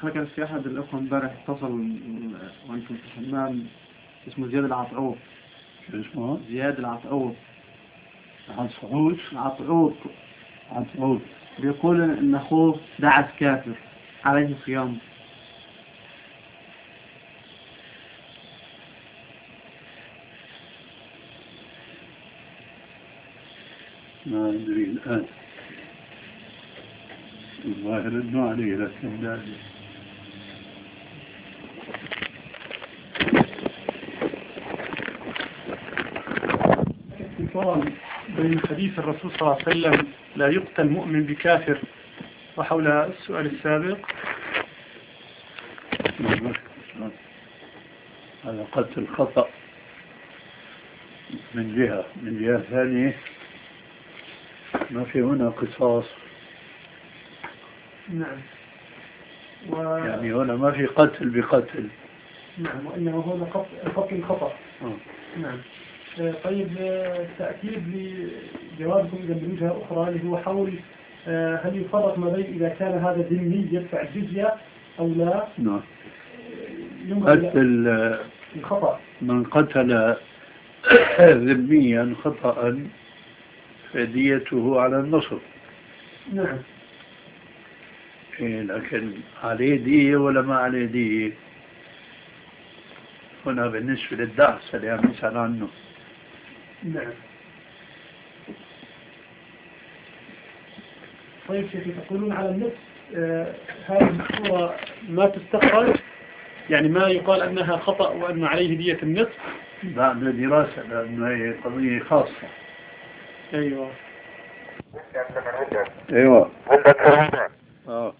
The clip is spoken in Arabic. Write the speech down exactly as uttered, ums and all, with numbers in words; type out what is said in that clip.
شيخنا كان في أحد الأخوة امبارح اتصل وأنتم في الحمام، اسمه زياد العطعوط. شو اسمه؟ زياد العطعوط. عطعوط. عطعوط. عطعوط. بيقول إن أخوه دعس كافر عليه صيام. ما أدري الآن، الظاهر إنه عليه لكن لا أدري. اتصال بين حديث الرسول صلى الله عليه وسلم لا يقتل مؤمن بكافر وحول السؤال السابق. هذا قتل خطأ من جهة، من جهة ثانية ما في هنا قصاص. نعم. و... يعني هنا ما في قتل بقتل. نعم، وإنه هنا قتل قتل خطأ. آه. نعم. طيب، تأكيد لجوابكم إذا بوجهة أخرى اللي هو حول هل يفرق ما بين إذا كان هذا ذمي يدفع الجزية أو لا؟ نعم. قتل الخطأ، من قتل ذميا خطأ فديته على النصر. نعم. إيه، لكن عليه دية ولا ما عليه دية؟ هنا بالنسبة للدعس اللي عم نسأل عنه. نعم. طيب شيخي، تقولون على النصف آه هذه الصورة ما تستخرج، يعني ما يقال أنها خطأ وأن عليه دية النصف بعد دراسة، لأنه هي قضية خاصة. أيوة. ايوه.